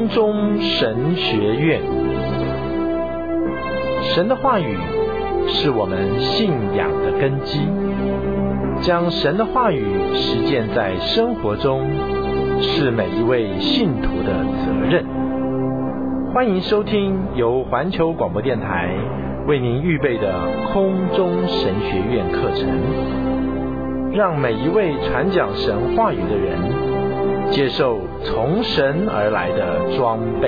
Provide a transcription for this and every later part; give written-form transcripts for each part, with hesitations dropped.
空中神学院。神的话语是我们信仰的根基，将神的话语实践在生活中，是每一位信徒的责任。欢迎收听由环球广播电台为您预备的空中神学院课程，让每一位传讲神话语的人接受从神而来的装备。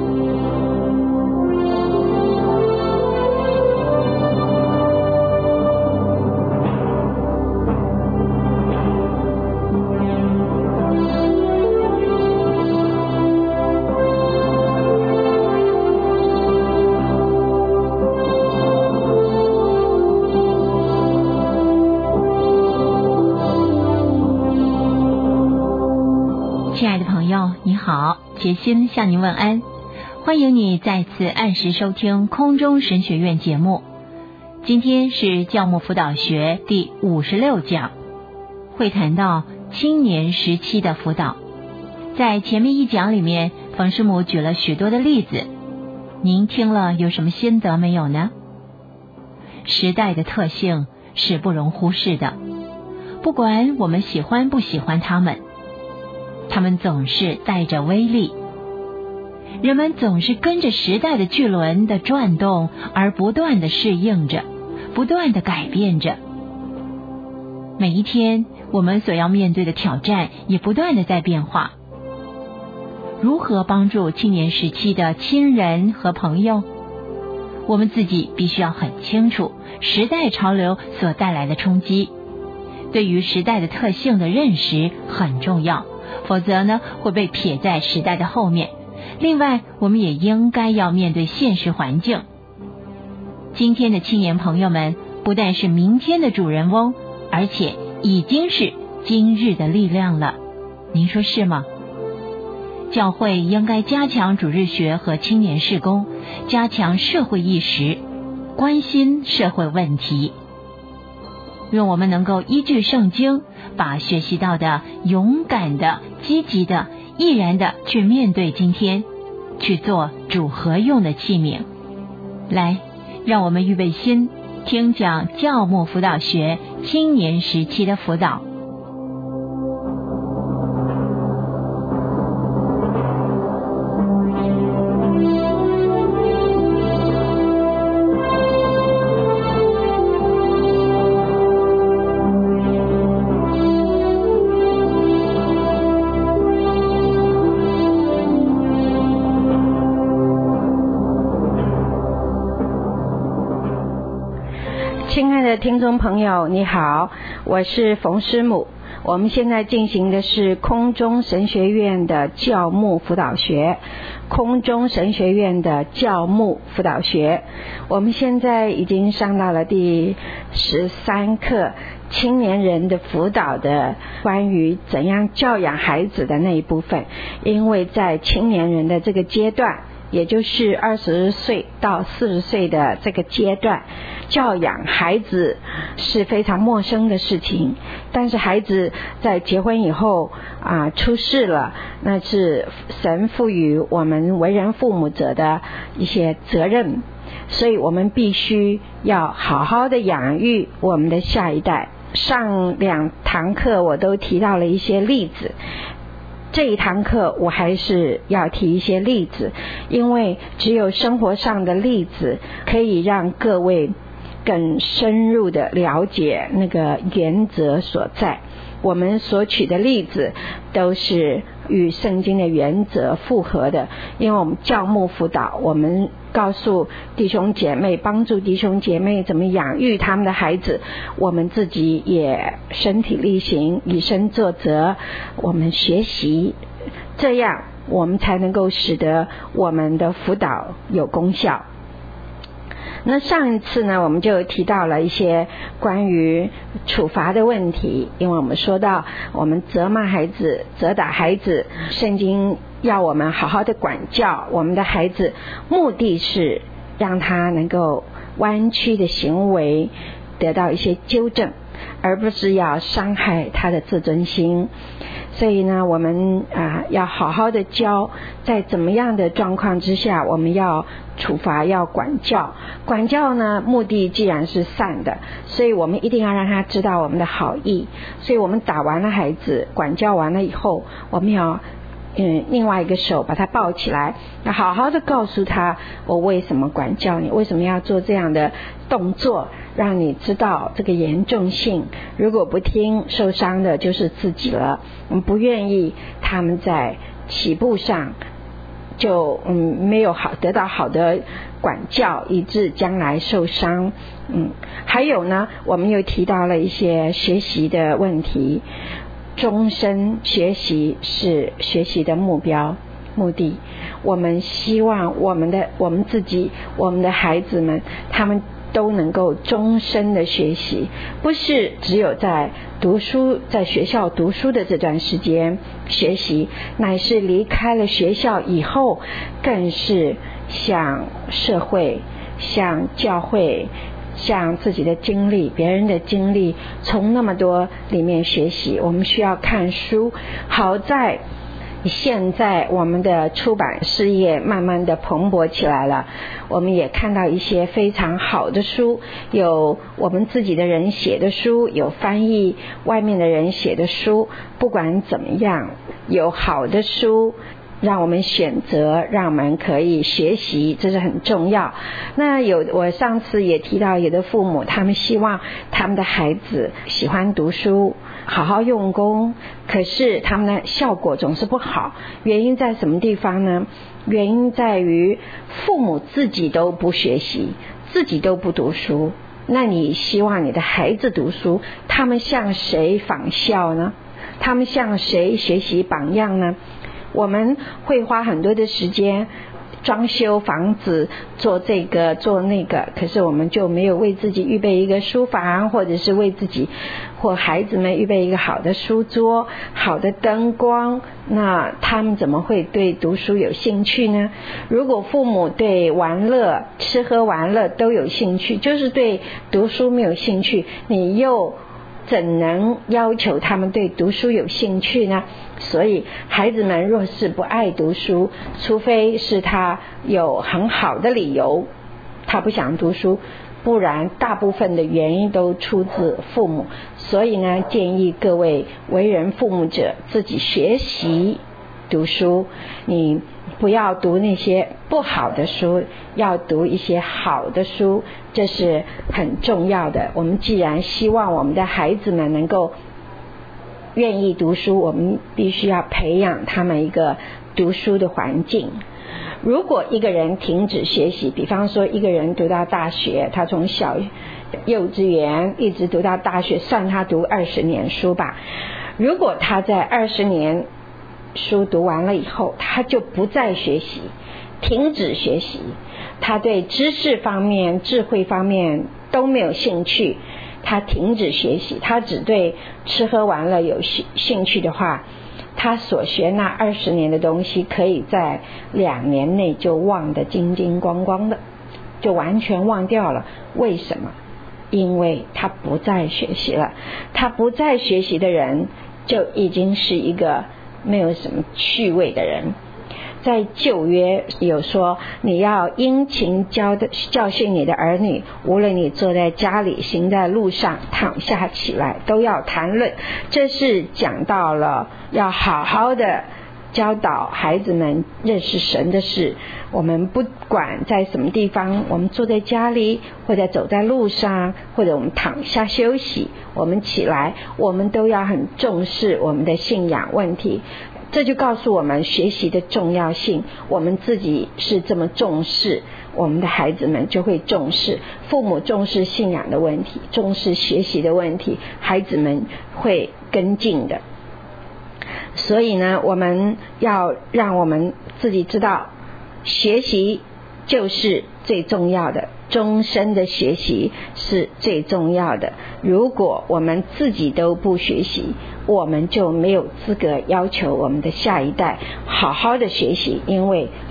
杰心向您问安，欢迎你再次按时收听空中神学院节目。今天是教牧辅导学第56讲，会谈到青年时期的辅导。在前面一讲里面，冯师母举了许多的例子，您听了有什么心得没有呢？时代的特性是不容忽视的，不管我们喜欢不喜欢他们总是带着威力。人们总是跟着时代的巨轮的转动，而不断的适应着，不断的改变着。每一天我们所要面对的挑战也不断的在变化。如何帮助青年时期的亲人和朋友？我们自己必须要很清楚时代潮流所带来的冲击，对于时代的特性的认识很重要，否则呢会被撇在时代的后面。另外，我们也应该要面对现实环境。今天的青年朋友们不但是明天的主人翁，而且已经是今日的力量了。您说是吗？教会应该加强主日学和青年事工，加强社会意识，关心社会问题。愿我们能够依据圣经，把学习到的勇敢的、积极的、毅然的去面对今天，去做主合用的器皿。来，让我们预备心，听讲教牧辅导学青年时期的辅导。 听众朋友你好，我是冯师母。我们现在进行的是空中神学院的教牧辅导学，空中神学院的教牧辅导学。我们现在已经上到了第13课，青年人的辅导的关于怎样教养孩子的那一部分。因为在青年人的这个阶段，也就是20岁到40岁的这个阶段，教养孩子是非常陌生的事情。但是孩子在结婚以后出世了，那是神赋予我们为人父母者的一些责任，所以我们必须要好好的养育我们的下一代。上2堂课我都提到了一些例子，这一堂课我还是要提一些例子，因为只有生活上的例子可以让各位更深入的了解那个原则所在。我们所举的例子都是与圣经的原则符合的，因为我们教牧辅导，我们告诉弟兄姐妹，帮助弟兄姐妹怎么养育他们的孩子，我们自己也身体力行，以身作则，我们学习，这样我们才能够使得我们的辅导有功效。那上一次呢，我们就提到了一些关于处罚的问题，因为我们说到我们责骂孩子、责打孩子，圣经要我们好好的管教我们的孩子，目的是让他能够弯曲的行为得到一些纠正，而不是要伤害他的自尊心。所以呢，我们要好好的教，在怎么样的状况之下我们要处罚，要管教。管教呢，目的既然是善的，所以我们一定要让他知道我们的好意。所以我们打完了孩子，管教完了以后，我们要另外一个手把他抱起来，要好好的告诉他，我为什么管教你，为什么要做这样的动作，让你知道这个严重性。如果不听，受伤的就是自己了。我们不愿意他们在起步上就没有得到好的管教，以致将来受伤。还有呢，我们又提到了一些学习的问题。终身学习是学习的目的。我们希望我们自己，我们的孩子们，他们都能够终身的学习，不是只有在学校读书的这段时间学习，乃是离开了学校以后，更是向社会、向教会、向自己的经历、别人的经历，从那么多里面学习。我们需要看书。好在现在我们的出版事业慢慢的蓬勃起来了，我们也看到一些非常好的书，有我们自己的人写的书，有翻译外面的人写的书。不管怎么样，有好的书让我们选择，让我们可以学习，这是很重要。那我上次也提到，有的父母他们希望他们的孩子喜欢读书，好好用功，可是他们的效果总是不好。原因在什么地方呢？原因在于父母自己都不学习，自己都不读书，那你希望你的孩子读书，他们向谁仿效呢？他们向谁学习榜样呢？我们会花很多的时间装修房子，做这个做那个，可是我们就没有为自己预备一个书房，或者是为自己或孩子们预备一个好的书桌、好的灯光，那他们怎么会对读书有兴趣呢？如果父母对玩乐、吃喝玩乐都有兴趣，就是对读书没有兴趣，你又怎能要求他们对读书有兴趣呢？所以孩子们若是不爱读书，除非是他有很好的理由他不想读书，不然大部分的原因都出自父母。所以呢，建议各位为人父母者自己学习读书，你不要读那些不好的书，要读一些好的书，这是很重要的。我们既然希望我们的孩子们能够愿意读书，我们必须要培养他们一个读书的环境。如果一个人停止学习，比方说一个人读到大学，他从幼稚园一直读到大学，算他读20年书吧。如果他在20年书读完了以后，他就不再学习，停止学习，他对知识方面、智慧方面都没有兴趣，他停止学习，他只对吃喝玩乐有兴趣的话，他所学那20年的东西可以在2年内就忘得精精光光的，就完全忘掉了。为什么？因为他不再学习了。他不再学习的人就已经是一个没有什么趣味的人。在旧约有说，你要殷勤教训你的儿女，无论你坐在家里、行在路上、躺下起来，都要谈论。这是讲到了要好好的教导孩子们认识神的事。我们不管在什么地方，我们坐在家里，或者走在路上，或者我们躺下休息，我们起来，我们都要很重视我们的信仰问题。这就告诉我们学习的重要性。我们自己是这么重视，我们的孩子们就会重视。父母重视信仰的问题，重视学习的问题，孩子们会跟进的。所以呢，我们要让我们自己知道，学习就是最重要的，终身的学习是最重要的。如果我们自己都不学习，我们就没有资格要求我们的下一代好好的学习，因为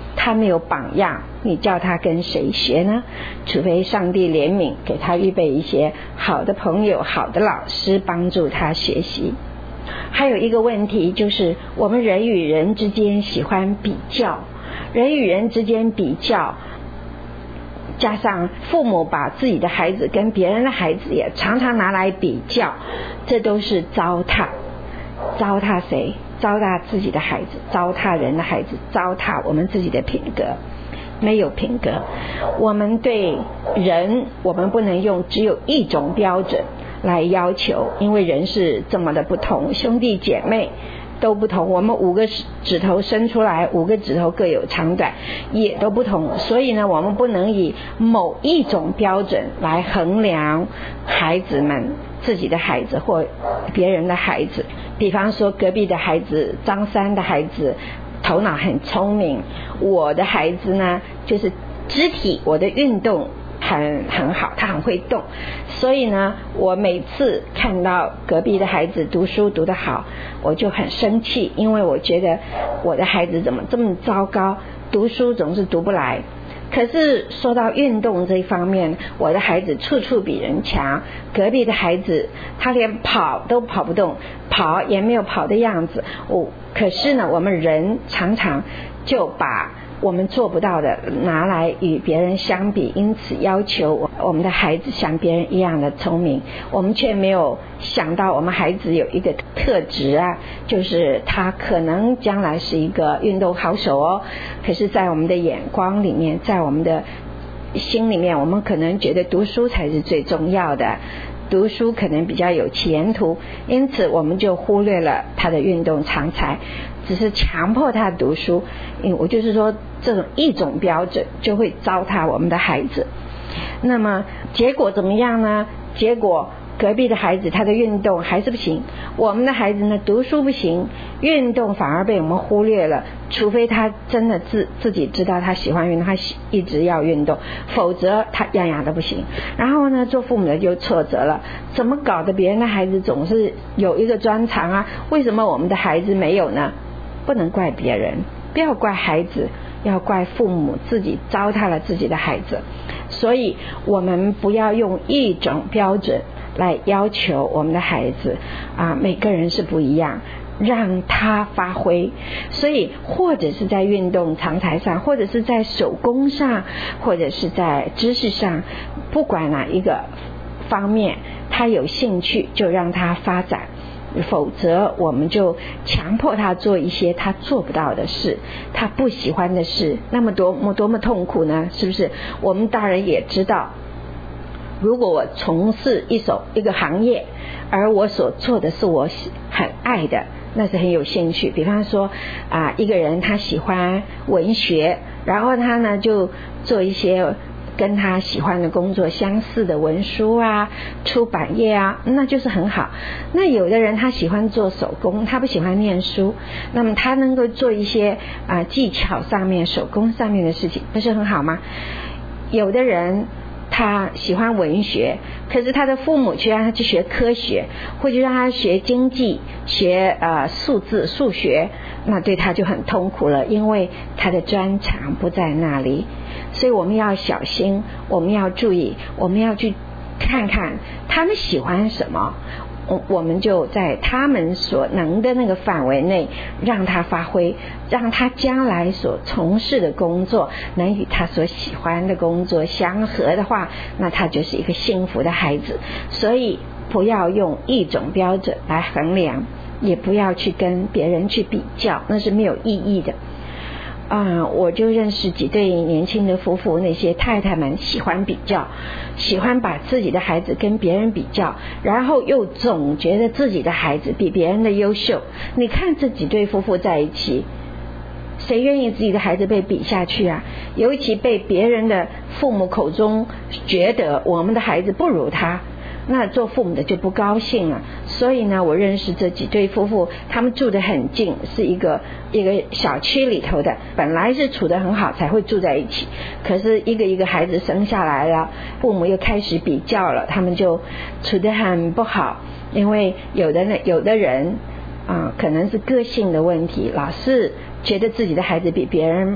他没有榜样，你叫他跟谁学呢？除非上帝怜悯，给他预备一些好的朋友、好的老师帮助他学习。还有一个问题就是，我们人与人之间喜欢比较，人与人之间比较，加上父母把自己的孩子跟别人的孩子也常常拿来比较，这都是糟蹋。糟蹋谁？糟蹋自己的孩子，糟蹋人的孩子，糟蹋我们自己的品格。没有品格，我们对人，我们不能用只有一种标准来要求，因为人是这么的不同，兄弟姐妹都不同，我们5个指头伸出来，5个指头各有长短，也都不同，所以呢，我们不能以某一种标准来衡量孩子们，自己的孩子或别人的孩子。比方说隔壁的孩子，张三的孩子头脑很聪明，我的孩子呢就是肢体，我的运动很好，他很会动，所以呢我每次看到隔壁的孩子读书读得好，我就很生气，因为我觉得我的孩子怎么这么糟糕，读书总是读不来。可是说到运动这一方面，我的孩子处处比人强，隔壁的孩子他连跑都跑不动，跑也没有跑的样子。可是呢，我们人常常就把我们做不到的拿来与别人相比，因此要求我们的孩子像别人一样的聪明，我们却没有想到我们孩子有一个特质啊，就是他可能将来是一个运动好手哦。可是在我们的眼光里面，在我们的心里面，我们可能觉得读书才是最重要的，读书可能比较有前途，因此我们就忽略了他的运动长才，只是强迫他读书。我就是说，这种一种标准就会糟蹋我们的孩子。那么结果怎么样呢？结果隔壁的孩子他的运动还是不行，我们的孩子呢读书不行，运动反而被我们忽略了，除非他真的自己知道他喜欢运动，他一直要运动，否则他样样都不行。然后呢，做父母的就挫折了，怎么搞得别人的孩子总是有一个专长啊，为什么我们的孩子没有呢？不能怪别人，不要怪孩子，要怪父母自己糟蹋了自己的孩子。所以我们不要用一种标准来要求我们的孩子啊，每个人是不一样，让他发挥。所以或者是在运动长才上，或者是在手工上，或者是在知识上，不管哪一个方面他有兴趣就让他发展，否则我们就强迫他做一些他做不到的事，他不喜欢的事，那么多么痛苦呢？是不是？我们大人也知道，如果我从事一个行业，而我所做的是我很爱的，那是很有兴趣。比方说一个人他喜欢文学，然后他呢就做一些跟他喜欢的工作相似的文书啊，出版业啊，那就是很好。那有的人他喜欢做手工，他不喜欢念书，那么他能够做一些技巧上面手工上面的事情，那是很好吗？有的人他喜欢文学，可是他的父母却让他去学科学，或者让他学经济，学数字数学，那对他就很痛苦了，因为他的专长不在那里。所以我们要小心，我们要注意，我们要去看看他们喜欢什么，我们就在他们所能的那个范围内让他发挥，让他将来所从事的工作能与他所喜欢的工作相合的话，那他就是一个幸福的孩子。所以不要用一种标准来衡量，也不要去跟别人去比较，那是没有意义的。我就认识几对年轻的夫妇，那些太太们喜欢比较，喜欢把自己的孩子跟别人比较，然后又总觉得自己的孩子比别人的优秀。你看这几对夫妇在一起，谁愿意自己的孩子被比下去啊？尤其被别人的父母口中觉得我们的孩子不如他，那做父母的就不高兴了。所以呢，我认识这几对夫妇，他们住得很近，是一个小区里头的，本来是处得很好才会住在一起，可是一个孩子生下来了，父母又开始比较了，他们就处得很不好。因为有的人可能是个性的问题，老是觉得自己的孩子比别人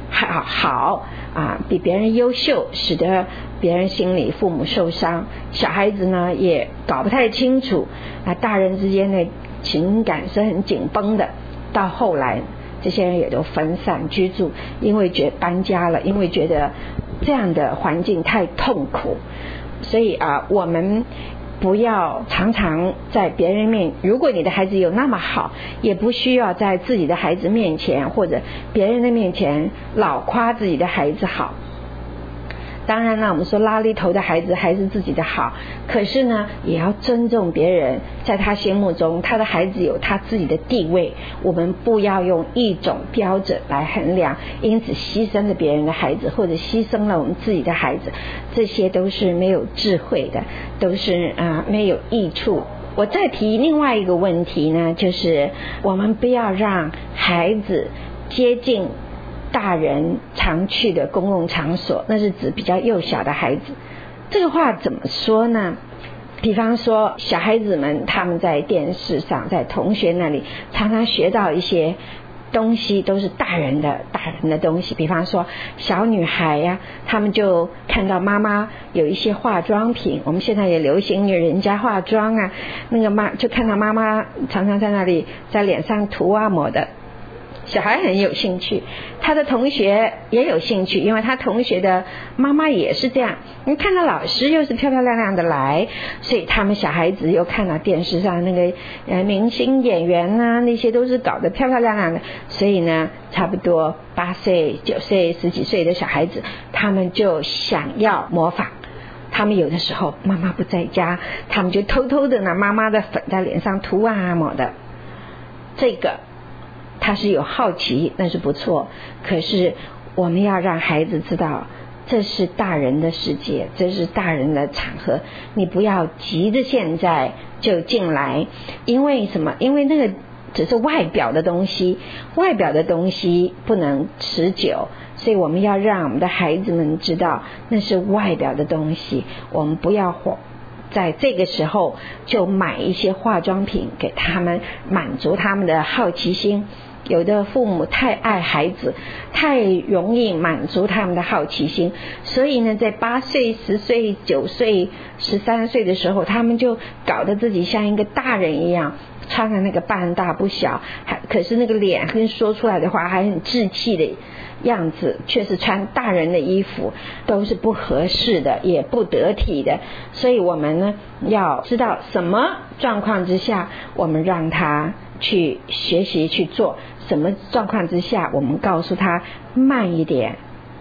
好比别人优秀，使得别人心里父母受伤，小孩子呢也搞不太清楚，大人之间的情感是很紧绷的，到后来这些人也都分散居住，因为搬家了，因为觉得这样的环境太痛苦。所以我们不要常常在别人面，如果你的孩子有那么好，也不需要在自己的孩子面前或者别人的面前老夸自己的孩子好。当然了，我们说拉力头的孩子还是自己的好，可是呢也要尊重别人，在他心目中他的孩子有他自己的地位，我们不要用一种标准来衡量，因此牺牲了别人的孩子或者牺牲了我们自己的孩子，这些都是没有智慧的，都是没有益处。我再提另外一个问题呢，就是我们不要让孩子接近大人常去的公共场所，那是指比较幼小的孩子。这个话怎么说呢？比方说小孩子们他们在电视上，在同学那里常常学到一些东西，都是大人的东西。比方说小女孩他们就看到妈妈有一些化妆品，我们现在也流行女人家化妆那个就看到妈妈常常在那里在脸上涂抹的，小孩很有兴趣，他的同学也有兴趣，因为他同学的妈妈也是这样，你看到老师又是漂漂亮亮的来，所以他们小孩子又看到电视上那个明星演员那些都是搞得漂漂亮亮的，所以呢差不多8岁9岁10几岁的小孩子，他们就想要模仿。他们有的时候妈妈不在家，他们就偷偷的拿妈妈的粉在脸上涂抹的。这个他是有好奇，那是不错，可是我们要让孩子知道这是大人的世界，这是大人的场合，你不要急着现在就进来。因为什么？因为那个只是外表的东西，外表的东西不能持久，所以我们要让我们的孩子们知道那是外表的东西，我们不要在这个时候就买一些化妆品给他们，满足他们的好奇心。有的父母太爱孩子，太容易满足他们的好奇心，所以呢在8岁10岁9岁13岁的时候，他们就搞得自己像一个大人一样，穿的那个半大不小，可是那个脸跟说出来的话还很稚气的样子，却是穿大人的衣服，都是不合适的，也不得体的。所以我们呢要知道什么状况之下我们让他去学习去做，什么状况之下我们告诉他慢一点，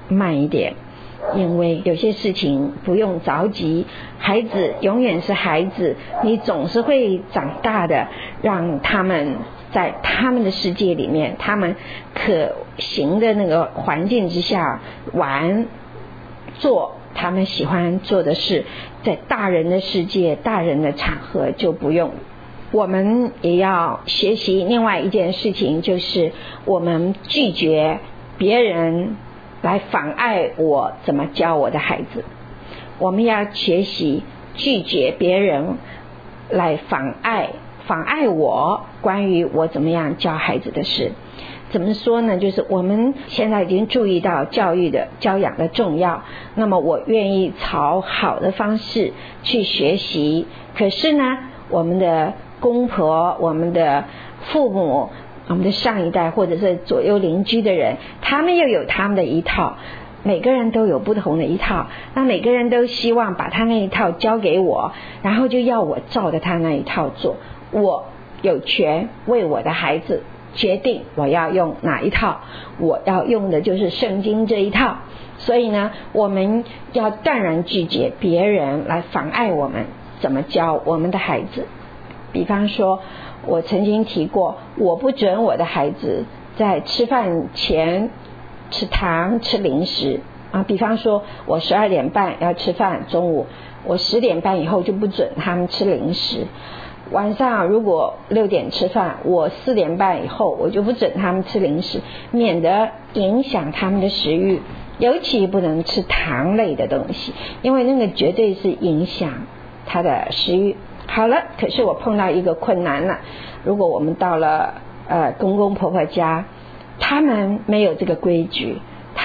因为有些事情不用着急，孩子永远是孩子，你总是会长大的，让他们在他们的世界里面，他们可行的那个环境之下玩做他们喜欢做的事，在大人的世界大人的场合就不用。我们也要学习另外一件事情，就是我们拒绝别人来妨碍我怎么教我的孩子。我们要学习拒绝别人来妨碍我关于我怎么样教孩子的事。怎么说呢？就是我们现在已经注意到教养的重要，那么我愿意朝好的方式去学习，可是呢我们的公婆，我们的父母，我们的上一代或者是左右邻居的人，他们又有他们的一套，每个人都有不同的一套，那每个人都希望把他那一套交给我，然后就要我照着他那一套做。我有权为我的孩子决定我要用哪一套，我要用的就是圣经这一套。所以呢我们要断然拒绝别人来妨碍我们怎么教我们的孩子。比方说我曾经提过，我不准我的孩子在吃饭前吃糖吃零食比方说我12点半要吃饭，中午我10点半以后就不准他们吃零食。晚上如果6点吃饭，我4点半以后我就不准他们吃零食，免得影响他们的食欲，尤其不能吃糖类的东西，因为那个绝对是影响他的食欲。好了，可是我碰到一个困难了，如果我们到了公公婆婆家，他们没有这个规矩，他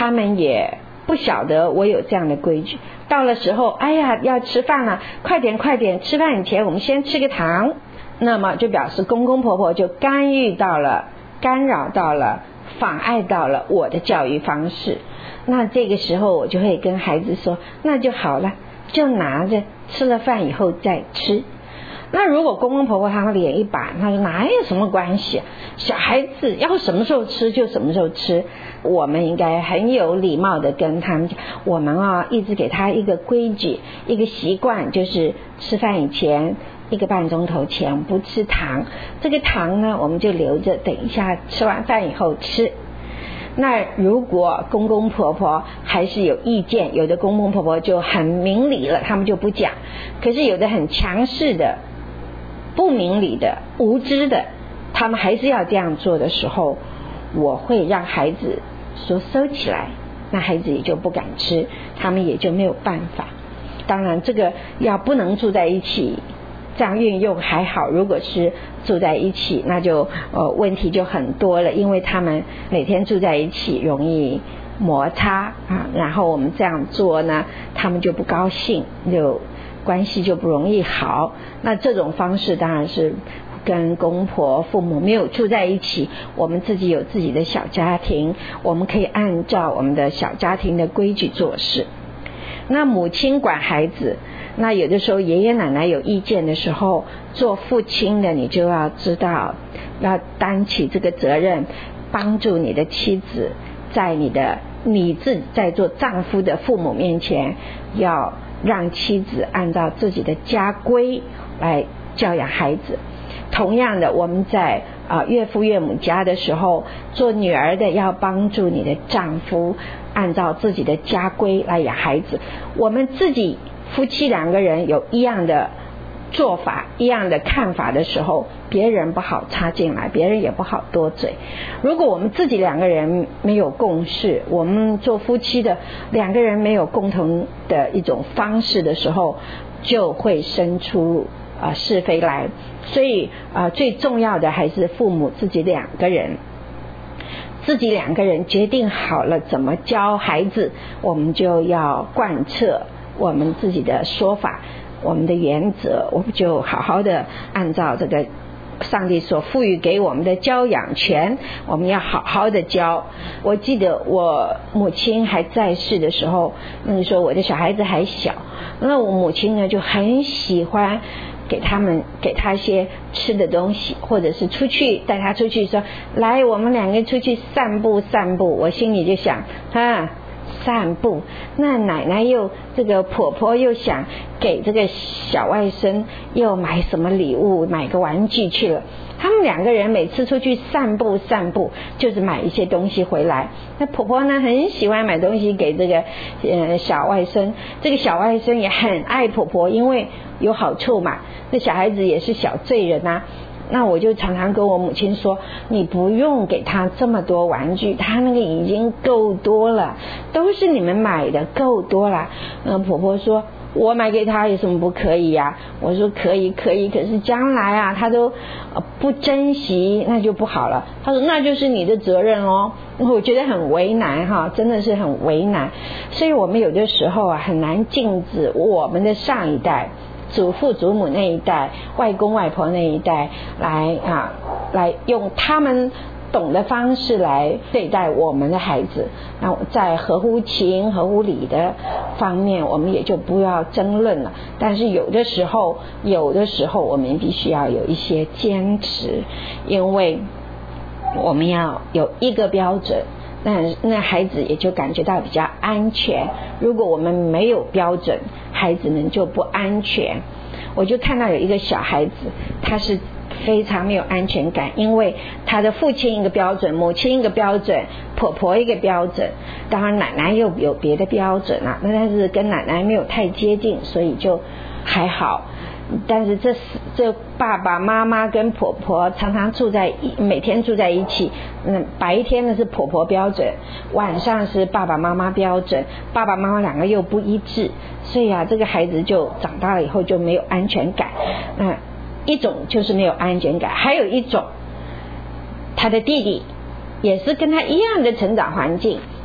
他们也不晓得我有这样的规矩。到了时候，哎呀，要吃饭了，快点快点，吃饭以前我们先吃个糖，那么就表示公公婆婆就干扰到了，妨碍到了我的教育方式。那这个时候我就会跟孩子说，那就好了，就拿着，吃了饭以后再吃。那如果公公婆婆他们脸一板，他说哪有什么关系，小孩子要什么时候吃就什么时候吃。我们应该很有礼貌的跟他们讲，我们一直给他一个规矩，一个习惯，就是吃饭以前1个半钟头前不吃糖，这个糖呢我们就留着等一下吃完饭以后吃。那如果公公婆婆还是有意见，有的公公婆婆就很明理了，他们就不讲，可是有的很强势的、不明理的、无知的，他们还是要这样做的时候，我会让孩子说收起来，那孩子也就不敢吃，他们也就没有办法。当然这个要不能住在一起这样运用还好，如果是住在一起，那就问题就很多了，因为他们每天住在一起容易摩擦然后我们这样做呢，他们就不高兴，就关系就不容易好。那这种方式当然是跟公婆父母没有住在一起，我们自己有自己的小家庭，我们可以按照我们的小家庭的规矩做事。那母亲管孩子，那有的时候爷爷奶奶有意见的时候，做父亲的你就要知道，要担起这个责任，帮助你的妻子在你自己在做丈夫的父母面前，要让妻子按照自己的家规来教养孩子。同样的，我们在岳父岳母家的时候，做女儿的要帮助你的丈夫按照自己的家规来养孩子。我们自己夫妻2个人有一样的做法、一样的看法的时候，别人不好插进来，别人也不好多嘴。如果我们自己2个人没有共识，我们做夫妻的2个人没有共同的一种方式的时候，就会生出是非来。所以最重要的还是父母自己2个人，自己2个人决定好了怎么教孩子，我们就要贯彻我们自己的说法，我们的原则，我们就好好的按照这个上帝所赋予给我们的教养权，我们要好好的教。我记得我母亲还在世的时候，那个时候我的小孩子还小，那我母亲呢就很喜欢给他一些吃的东西，或者是带他出去说，来我们2个出去散步散步。我心里就想散步，那奶奶又这个婆婆又想给这个小外甥又买什么礼物，买个玩具去了。他们2个人每次出去散步就是买一些东西回来。那婆婆呢很喜欢买东西给这个小外甥，这个小外甥也很爱婆婆，因为有好处嘛，那小孩子也是小罪人那我就常常跟我母亲说，你不用给他这么多玩具，他那个已经够多了，都是你们买的，够多了。婆婆说我买给他有什么不可以呀？我说可以，可是将来他都不珍惜，那就不好了。他说那就是你的责任哦。我觉得很为难真的是很为难。所以我们有的时候很难禁止我们的上一代，祖父祖母那一代，外公外婆那一代来用他们懂的方式来对待我们的孩子。那在合乎情合乎理的方面，我们也就不要争论了。但是有的时候我们必须要有一些坚持，因为我们要有一个标准，那孩子也就感觉到比较安全。如果我们没有标准，孩子们就不安全。我就看到有一个小孩子，他是非常没有安全感，因为他的父亲一个标准，母亲一个标准，婆婆一个标准，当然奶奶又有别的标准但是跟奶奶没有太接近，所以就还好。但是这爸爸妈妈跟婆婆常常每天住在一起，白天呢是婆婆标准，晚上是爸爸妈妈标准，爸爸妈妈2个又不一致，所以这个孩子就长大了以后就没有安全感。一种就是没有安全感，还有一种他的弟弟也是跟他一样的成长环境，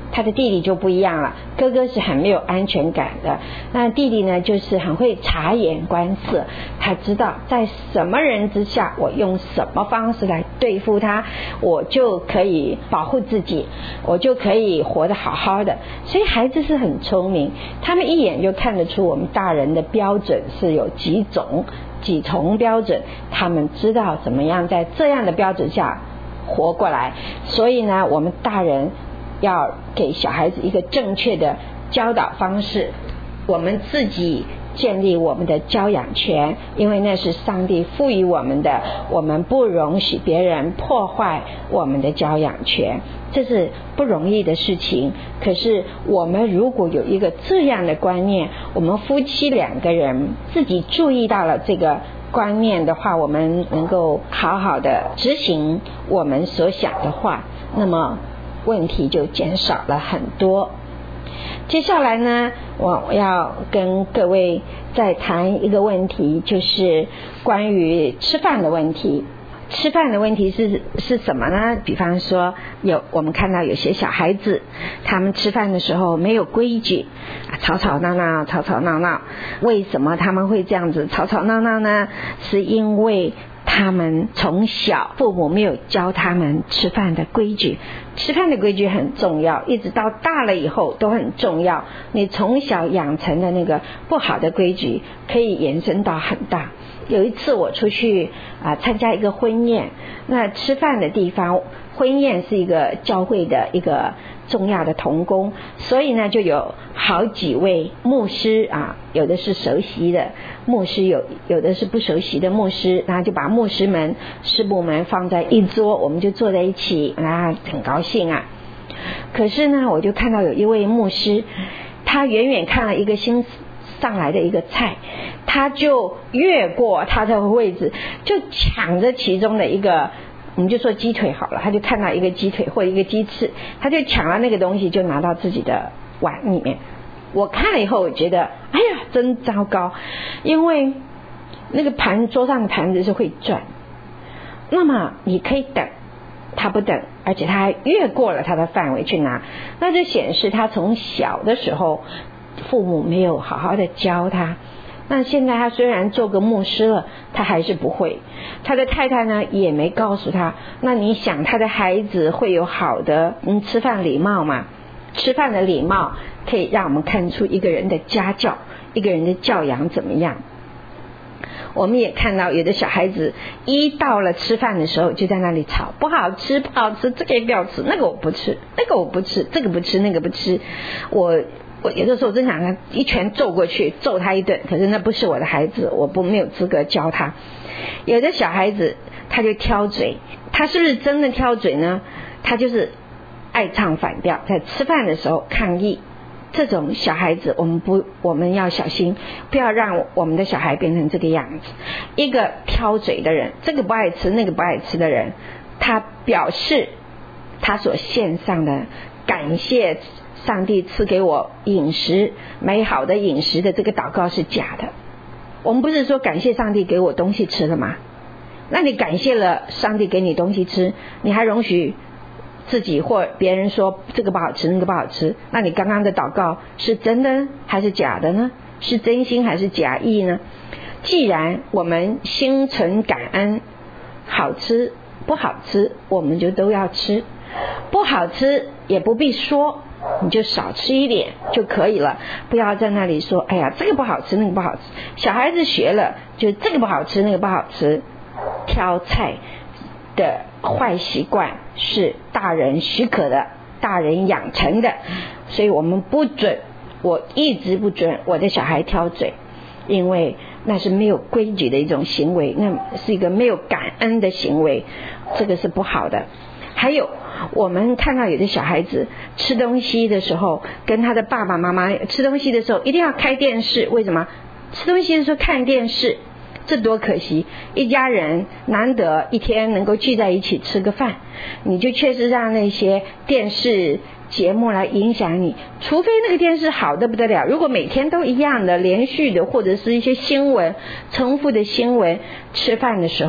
他的弟弟就不一样了，哥哥是很没有安全感的，那弟弟呢就是很会察言观色，他知道在什么人之下我用什么方式来对付他，我就可以保护自己，我就可以活得好好的。所以孩子是很聪明，他们一眼就看得出我们大人的标准是有几重标准，他们知道怎么样在这样的标准下活过来。所以呢，我们大人要给小孩子一个正确的教导方式，我们自己建立我们的教养权，因为那是上帝赋予我们的，我们不容许别人破坏我们的教养权，这是不容易的事情。可是我们如果有一个这样的观念，我们夫妻两个人自己注意到了这个观念的话，我们能够好好的执行我们所想的话，那么问题就减少了很多。接下来呢，我要跟各位再谈一个问题，就是关于吃饭的问题。吃饭的问题是什么呢？比方说我们看到有些小孩子，他们吃饭的时候没有规矩，吵吵闹闹。为什么他们会这样子吵吵闹闹呢？是因为他们从小父母没有教他们吃饭的规矩。吃饭的规矩很重要，一直到大了以后都很重要。你从小养成的那个不好的规矩可以延伸到很大。有一次我出去参加一个婚宴，那吃饭的地方，婚宴是一个教会的一个重要的同工，所以呢就有好几位牧师有的是熟悉的牧师，有的是不熟悉的牧师，然后就把牧师们师母们放在一桌，我们就坐在一起，很高兴啊。可是呢，我就看到有一位牧师，他远远看了一个新上来的一个菜，他就越过他的位置，就抢着其中的一个，我们就说鸡腿好了，他就看到一个鸡腿或一个鸡翅，他就抢了那个东西，就拿到自己的碗里面。我看了以后，我觉得哎呀真糟糕，因为那个桌上的盘子是会转，那么你可以等，他不等，而且他还越过了他的范围去拿，那就显示他从小的时候父母没有好好的教他。那现在他虽然做个牧师了，他还是不会，他的太太呢也没告诉他。那你想他的孩子会有好的吃饭礼貌吗？吃饭的礼貌可以让我们看出一个人的家教，一个人的教养怎么样。我们也看到有的小孩子一到了吃饭的时候就在那里吵，不好吃不好吃，这个也不要吃，那个我不吃，那个我不吃，这个不吃那个不吃。我有的时候真想一拳揍过去，揍他一顿，可是那不是我的孩子，我没有资格教他。有的小孩子他就挑嘴，他是不是真的挑嘴呢？他就是爱唱反调，在吃饭的时候抗议。这种小孩子我们要小心，不要让我们的小孩变成这个样子。一个挑嘴的人，这个不爱吃那个不爱吃的人，他表示他所献上的感谢上帝赐给我饮食，美好的饮食的这个祷告是假的。我们不是说感谢上帝给我东西吃了吗？那你感谢了上帝给你东西吃，你还容许自己或别人说这个不好吃那个不好吃，那你刚刚的祷告是真的还是假的呢？是真心还是假意呢？既然我们心存感恩，好吃不好吃我们就都要吃，不好吃也不必说，你就少吃一点就可以了，不要在那里说哎呀这个不好吃那个不好吃。小孩子学了就这个不好吃那个不好吃，挑菜的坏习惯是大人许可的，大人养成的，所以我们不准，我一直不准我的小孩挑嘴，因为那是没有规矩的一种行为，那是一个没有感恩的行为，这个是不好的。还有我们看到有的小孩子吃东西的时候，跟他的爸爸妈妈吃东西的时候一定要开电视，为什么？吃东西的时候看电视，这多可惜，一家人难得一天能够聚在一起吃个饭，你就确实让那些电视节目来影响你，除非那个电视好得不得了，如果每天都一样的连续的，或者是一些新闻重复的新闻，吃饭的时候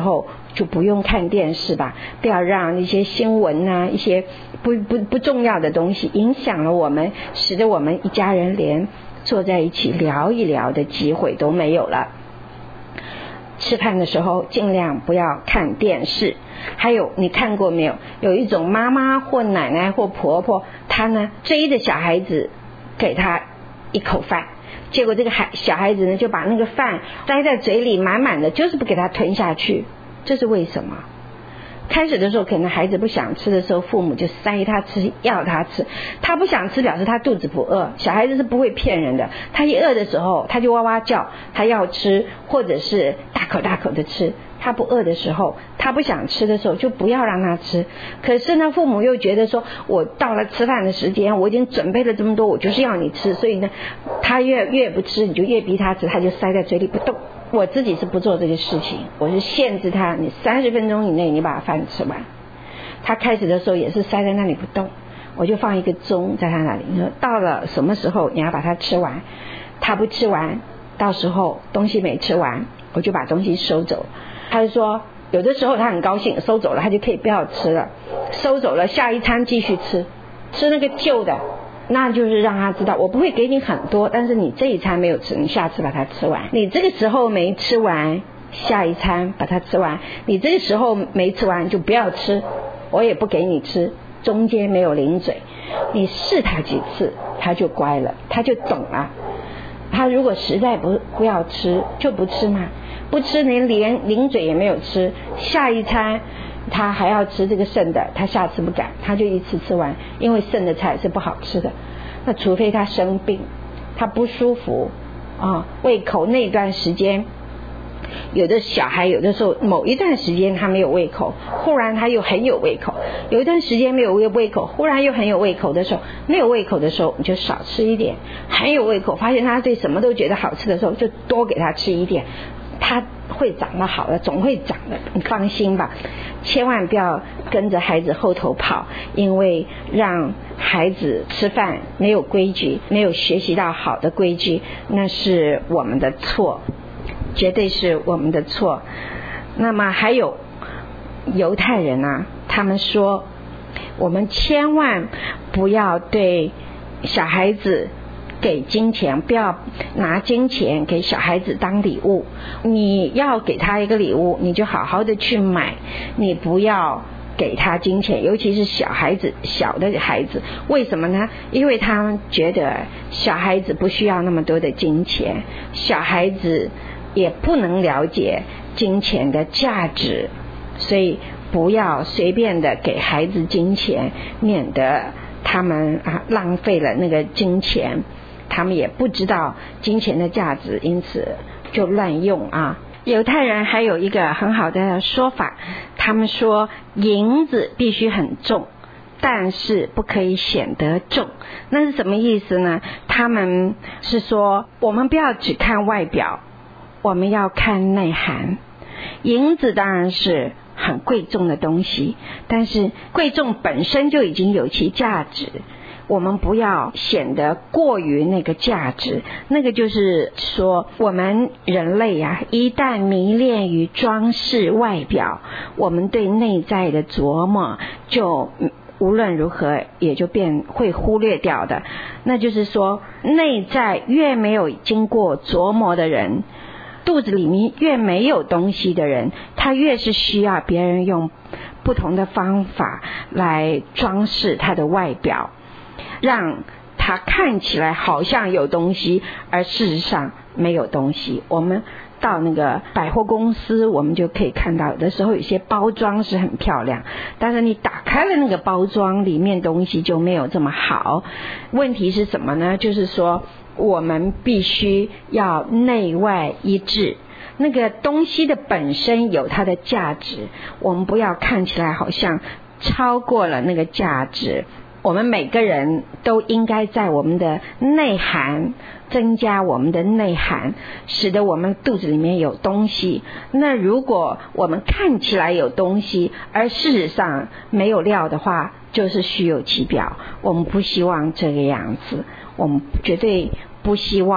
就不用看电视吧，不要让一些新闻啊，一些不重要的东西影响了我们，使得我们一家人连坐在一起聊一聊的机会都没有了。吃饭的时候尽量不要看电视。还有你看过没有，有一种妈妈或奶奶或婆婆，她呢追着小孩子给他一口饭，结果这个小孩子呢就把那个饭塞在嘴里满满的，就是不给他吞下去。这是为什么？开始的时候可能孩子不想吃的时候，父母就塞他吃，要他吃，他不想吃表示他肚子不饿。小孩子是不会骗人的，他一饿的时候他就哇哇叫，他要吃，或者是大口大口的吃。他不饿的时候，他不想吃的时候就不要让他吃。可是呢，父母又觉得说，我到了吃饭的时间，我已经准备了这么多，我就是要你吃，所以呢他越不吃，你就越逼他吃，他就塞在嘴里不动。我自己是不做这个事情，我是限制他，你30分钟以内你把饭吃完。他开始的时候也是塞在那里不动，我就放一个钟在他那里，你说到了什么时候你要把它吃完，他不吃完，到时候东西没吃完，我就把东西收走。他就说有的时候他很高兴，收走了他就可以不要吃了，收走了下一餐继续吃那个旧的，那就是让他知道我不会给你很多，但是你这一餐没有吃，你下次把它吃完，你这个时候没吃完，下一餐把它吃完，你这个时候没吃完就不要吃，我也不给你吃，中间没有零嘴。你试他几次他就乖了，他就懂了。他如果实在不要吃就不吃嘛，不吃连零嘴也没有吃，下一餐他还要吃这个剩的，他下次不敢，他就一次吃完，因为剩的菜是不好吃的。那除非他生病，他不舒服胃口那段时间，有的小孩有的时候某一段时间他没有胃口，忽然他又很有胃口，有一段时间没有胃口，忽然又很有胃口的时候，没有胃口的时候你就少吃一点，很有胃口发现他对什么都觉得好吃的时候就多给他吃一点，他会长得好的，总会长的，你放心吧。千万不要跟着孩子后头跑，因为让孩子吃饭没有规矩，没有学习到好的规矩，那是我们的错，绝对是我们的错。那么还有犹太人啊，他们说我们千万不要对小孩子给金钱，不要拿金钱给小孩子当礼物。你要给他一个礼物，你就好好的去买，你不要给他金钱，尤其是小的孩子。为什么呢？因为他们觉得小孩子不需要那么多的金钱，小孩子也不能了解金钱的价值，所以不要随便的给孩子金钱，免得他们浪费了那个金钱，他们也不知道金钱的价值，因此就乱用犹太人还有一个很好的说法，他们说银子必须很重，但是不可以显得重。那是什么意思呢？他们是说我们不要只看外表，我们要看内涵。银子当然是很贵重的东西，但是贵重本身就已经有其价值，我们不要显得过于那个价值。那个就是说我们人类一旦迷恋于装饰外表，我们对内在的琢磨就无论如何也就会忽略掉的。那就是说内在越没有经过琢磨的人，肚子里面越没有东西的人，他越是需要别人用不同的方法来装饰他的外表，让他看起来好像有东西，而事实上没有东西。我们到那个百货公司，我们就可以看到有的时候有些包装是很漂亮，但是你打开了那个包装，里面东西就没有这么好。问题是什么呢？就是说我们必须要内外一致，那个东西的本身有它的价值，我们不要看起来好像超过了那个价值。我们每个人都应该在我们的内涵增加我们的内涵，使得我们肚子里面有东西。那如果我们看起来有东西，而事实上没有料的话，就是虚有其表。我们不希望这个样子，我们绝对不希望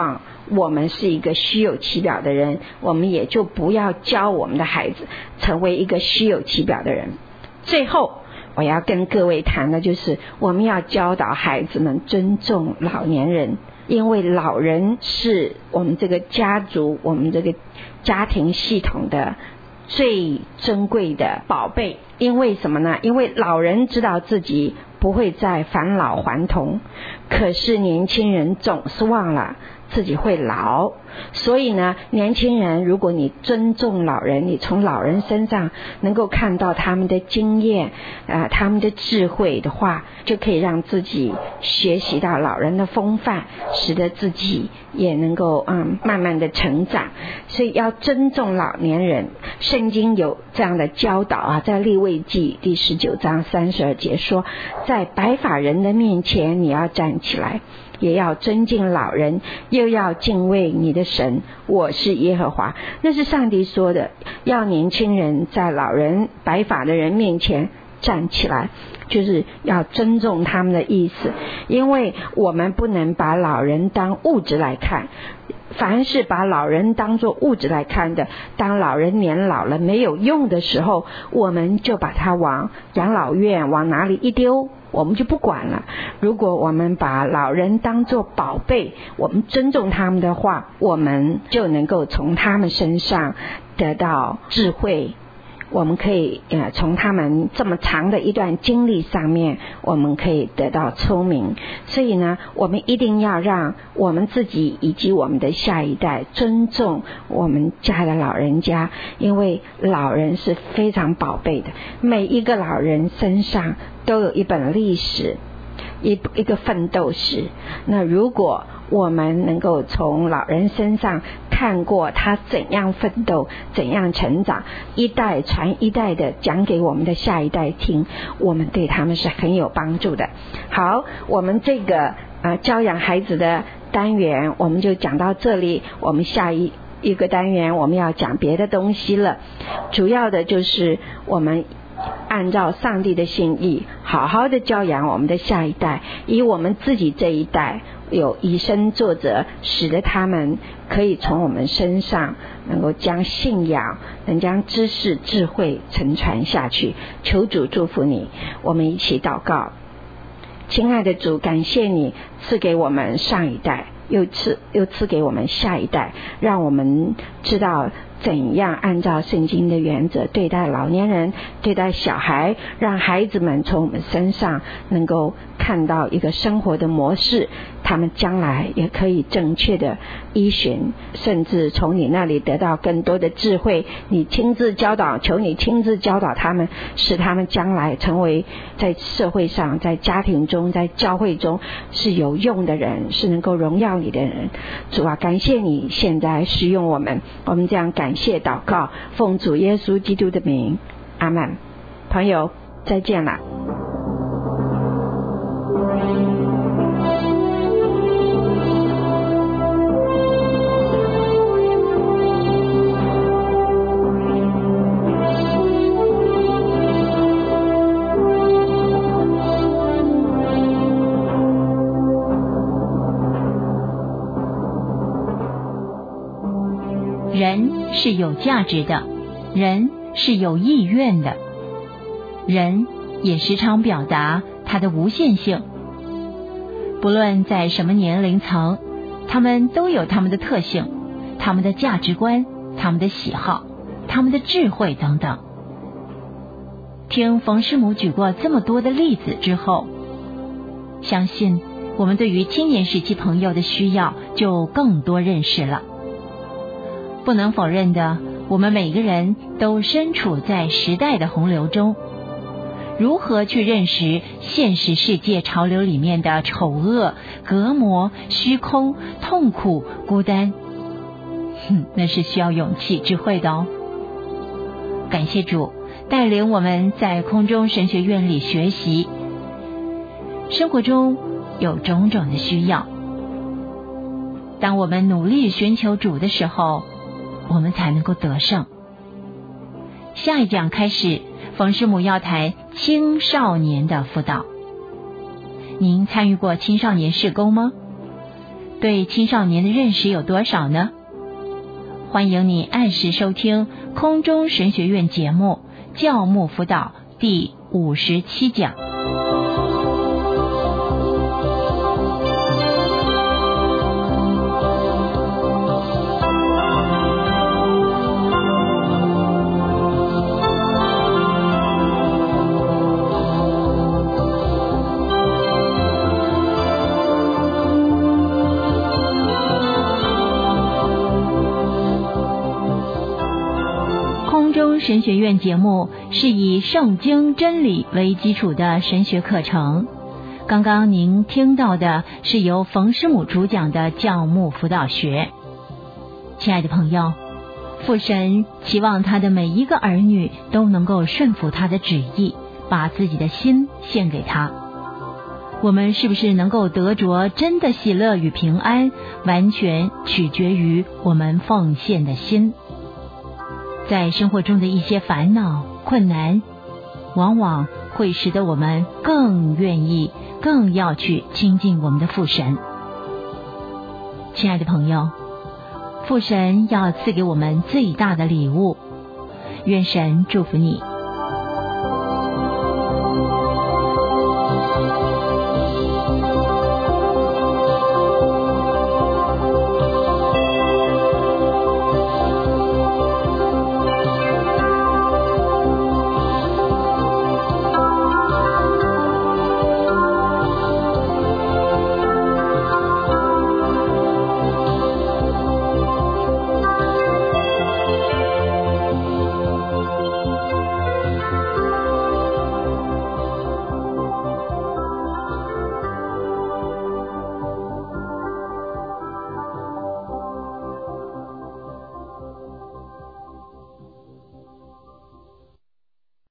我们是一个虚有其表的人，我们也就不要教我们的孩子成为一个虚有其表的人。最后我要跟各位谈的就是我们要教导孩子们尊重老年人，因为老人是我们这个家族，我们这个家庭系统的最珍贵的宝贝。因为什么呢？因为老人知道自己不会再返老还童，可是年轻人总是忘了自己会老。所以呢，年轻人如果你尊重老人，你从老人身上能够看到他们的经验他们的智慧的话，就可以让自己学习到老人的风范，使得自己也能够慢慢的成长。所以要尊重老年人，圣经有这样的教导在利未记第19章32节说，在白发人的面前你要站起来，也要尊敬老人，又要敬畏你的神，我是耶和华。那是上帝说的，要年轻人在老人白发的人面前站起来，就是要尊重他们的意思。因为我们不能把老人当物质来看，凡是把老人当作物质来看的，当老人年老了没有用的时候，我们就把他往养老院往哪里一丢，我们就不管了。如果我们把老人当作宝贝，我们尊重他们的话，我们就能够从他们身上得到智慧，我们可以从他们这么长的一段经历上面，我们可以得到聪明。所以呢，我们一定要让我们自己以及我们的下一代尊重我们家的老人家，因为老人是非常宝贝的。每一个老人身上都有一本历史，一个奋斗史。那如果我们能够从老人身上看过他怎样奋斗，怎样成长，一代传一代的讲给我们的下一代听，我们对他们是很有帮助的。好，我们这个教养孩子的单元我们就讲到这里，我们下一个单元我们要讲别的东西了。主要的就是我们按照上帝的心意好好的教养我们的下一代，以我们自己这一代有以身作则，使得他们可以从我们身上能够将信仰，能将知识智慧承传下去。求主祝福你，我们一起祷告。亲爱的主，感谢你赐给我们上一代，又赐给我们下一代，让我们知道怎样按照圣经的原则对待老年人，对待小孩，让孩子们从我们身上能够看到一个生活的模式，他们将来也可以正确的依循，甚至从你那里得到更多的智慧。你亲自教导，求你亲自教导他们，使他们将来成为在社会上，在家庭中，在教会中是有用的人，是能够荣耀你的人。主啊，感谢你现在使用我们这样感谢祷告，奉主耶稣基督的名，阿们。朋友再见了。 人是有价值的，人是有意愿的，人也时常表达他的无限性。不论在什么年龄层，他们都有他们的特性，他们的价值观，他们的喜好，他们的智慧等等。听冯师母举过这么多的例子之后，相信我们对于青年时期朋友的需要就更多认识了。不能否认的，我们每个人都身处在时代的洪流中，如何去认识现实世界潮流里面的丑恶、隔膜、虚空、痛苦、孤单，那是需要勇气、智慧的哦。感谢主带领我们在空中神学院里学习，生活中有种种的需要，当我们努力寻求主的时候，我们才能够得胜。下一讲开始，冯师母要谈青少年的辅导。您参与过青少年事工吗？ 对青少年的认识有多少呢？欢迎你按时收听空中神学院节目教牧辅导第57讲。神学院节目是以圣经真理为基础的神学课程。刚刚您听到的是由冯师母主讲的教牧辅导学。亲爱的朋友，父神期望他的每一个儿女都能够顺服他的旨意，把自己的心献给他。我们是不是能够得着真的喜乐与平安，完全取决于我们奉献的心。在生活中的一些烦恼、困难，往往会使得我们更愿意、更要去亲近我们的父神。亲爱的朋友，父神要赐给我们最大的礼物，愿神祝福你。